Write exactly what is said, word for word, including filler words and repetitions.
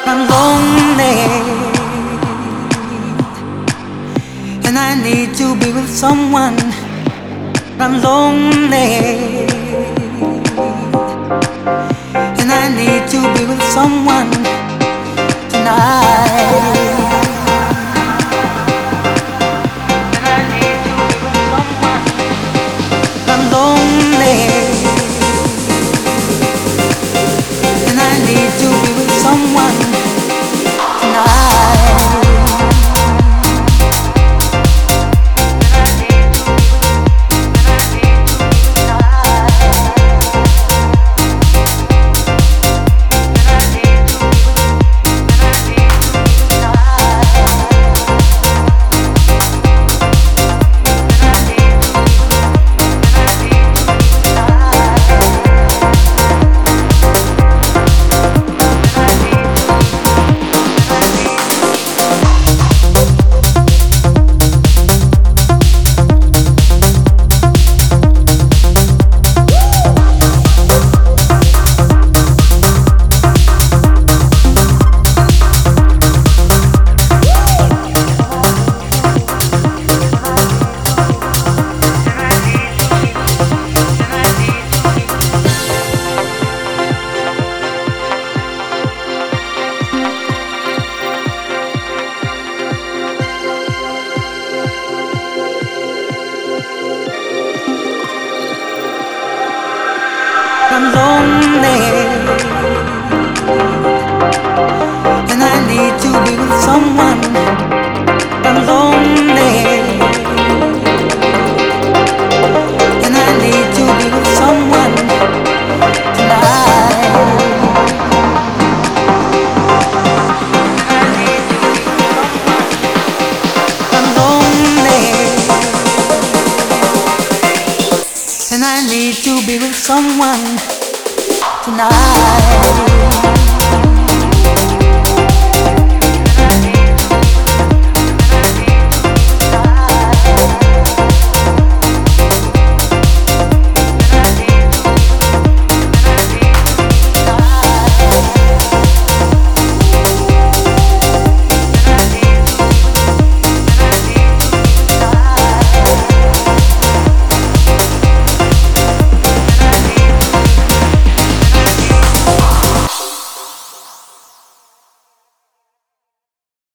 I'm lonely and I need to be with someone. I'm lonely and I need to be with someone tonight. And I need to be with someone. I'm lonely and I need to be with someone tonight. I'm lonely and I need to be with someone. I'm lonely and I need to be with someone tonight. I need to be with someone. I'm lonely and I need to be with someone tonight.